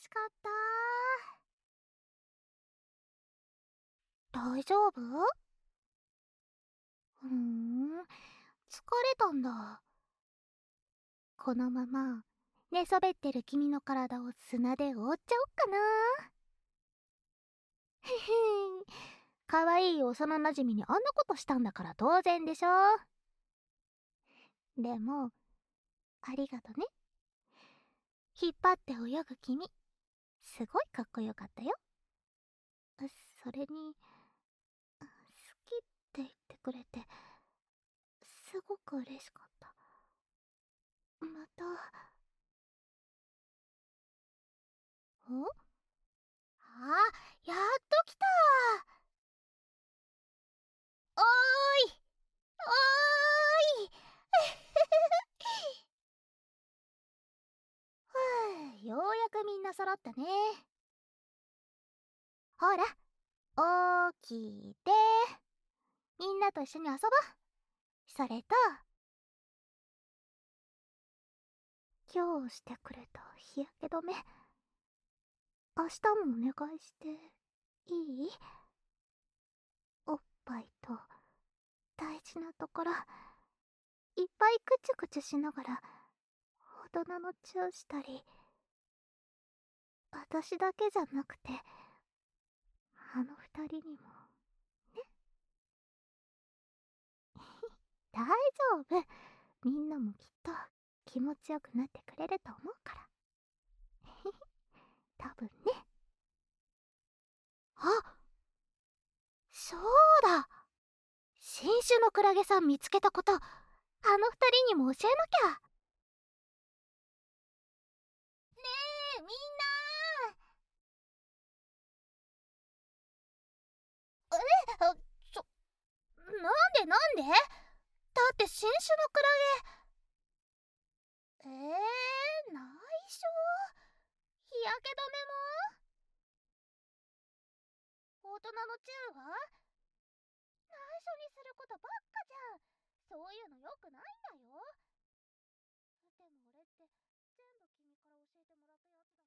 しかった。大丈夫？疲れたんだ。このまま寝そべってる君の体を砂で覆っちゃおっかな。ふふん。かわいい幼なじみにあんなことしたんだから当然でしょ。でもありがとね。引っ張って泳ぐ君、すごいかっこよかったよ。それに好きって言ってくれてすごく嬉しかった。また。やっと来た。おーいおーいふう、ようやくみんな揃ったね。ほら、起きて。みんなと一緒に遊ぼう。それと今日してくれた日焼け止め、明日もお願いしていい？おっぱいと大事なところいっぱいクチュクチュしながら大人のチューしたり、私だけじゃなくてあの二人にもね。大丈夫、みんなもきっと気持ちよくなってくれると思うから。多分ね。あ、そうだ、新種のクラゲさん見つけたこと、あの二人にも教えなきゃ。ねえみんな。あそなんでだって新種のクラゲ。内緒？日焼け止めも大人のチューは内緒にすることばっかじゃん。そういうのよくないんだよ。でも俺って全部君から教えてもらったやつだ。